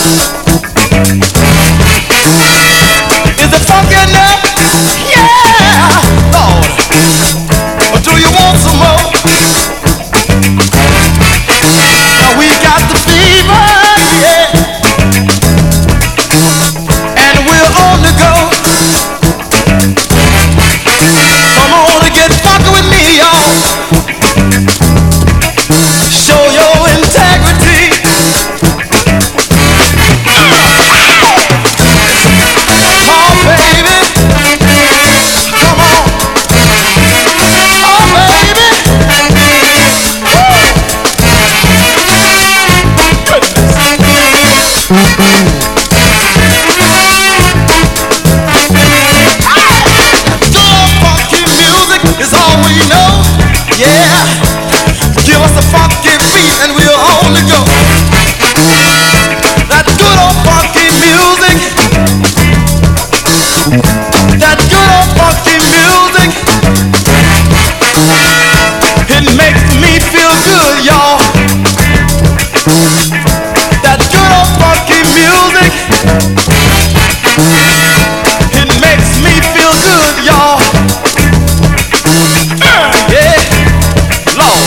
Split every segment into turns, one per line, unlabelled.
Is it funky enough? Yeah, Lord. Or do you want some more? Now we got the fever, yeah, and we're on the go. Come on and get funky with me, y'all. Show your integrity. Oh, baby. Come on. Oh, baby. Good funky music is all we know. Yeah. Give us a funky beat and we're on the go. That good old funky music. That good old funky music. It makes me feel good, y'all. That good old funky music. It makes me feel good, y'all. Yeah, Lord.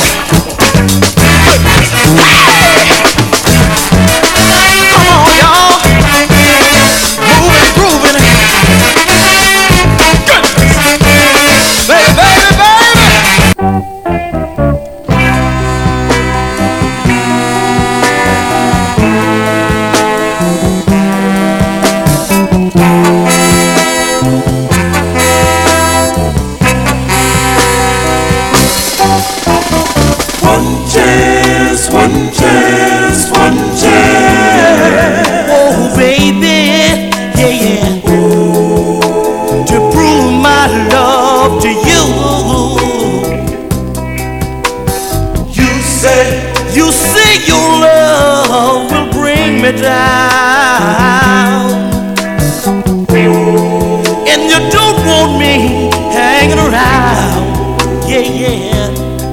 Come on, y'all. Moving, grooving. Baby, baby, baby.
One chance, one chance, one chance.
Oh, baby, yeah, yeah. To prove my love to you. You say your love will bring me down, and you don't want me hanging around, yeah, yeah.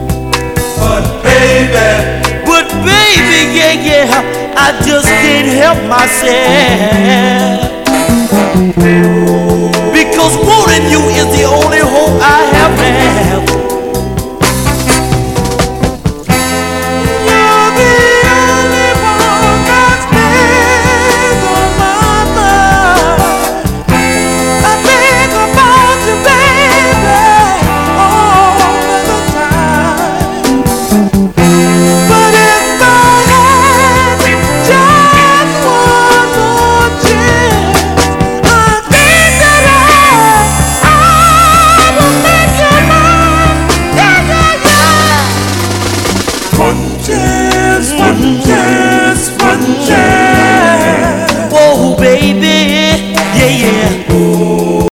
But baby, yeah, yeah, I just can't help myself, because wanting you is the only hope I have left.